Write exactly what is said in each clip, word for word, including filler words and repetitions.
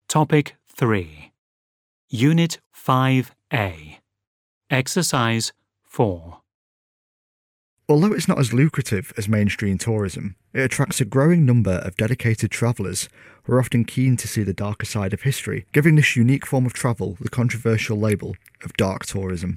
Topic three. Unit five A. Exercise four. Although it's not as lucrative as mainstream tourism, it attracts a growing number of dedicated travellers who are often keen to see the darker side of history, giving this unique form of travel the controversial label of dark tourism.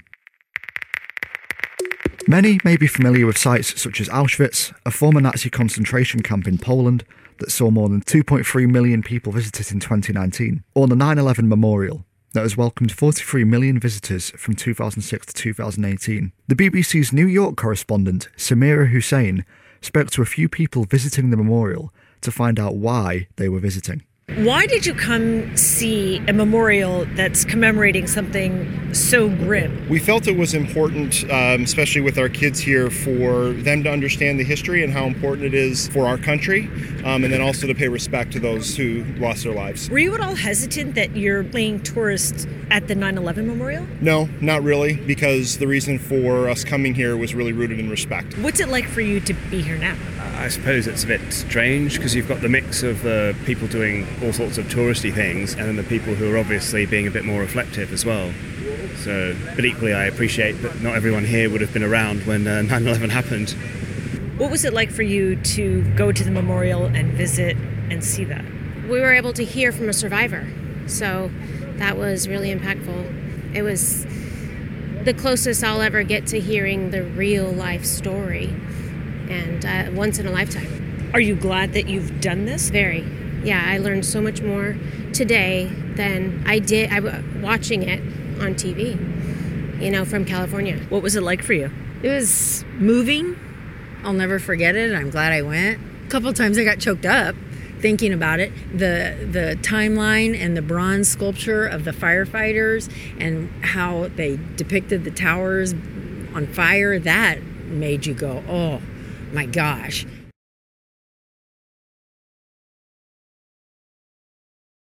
Many may be familiar with sites such as Auschwitz, a former Nazi concentration camp in Poland that saw more than two point three million people visit it in twenty nineteen, or the nine eleven Memorial, that has welcomed forty-three million visitors from two thousand six to two thousand eighteen. The B B C's New York correspondent, Samira Hussein, spoke to a few people visiting the memorial to find out why they were visiting. Why did you come see a memorial that's commemorating something so grim? We felt it was important, um, especially with our kids here, for them to understand the history and how important it is for our country, um, and then also to pay respect to those who lost their lives. Were you at all hesitant that you're playing tourist at the nine eleven memorial? No, not really, because the reason for us coming here was really rooted in respect. What's it like for you to be here now? I suppose it's a bit strange because you've got the mix of uh, people doing all sorts of touristy things and then the people who are obviously being a bit more reflective as well. So, but equally I appreciate that not everyone here would have been around when uh, nine eleven happened. What was it like for you to go to the memorial and visit and see that? We were able to hear from a survivor, so that was really impactful. It was the closest I'll ever get to hearing the real life story, and uh, once in a lifetime. Are you glad that you've done this? Very. Yeah, I learned so much more today than I did I, watching it on T V, you know, from California. What was it like for you? It was moving. I'll never forget it. I'm glad I went. A couple of times I got choked up thinking about it. The the timeline and the bronze sculpture of the firefighters and how they depicted the towers on fire, that made you go, oh my gosh.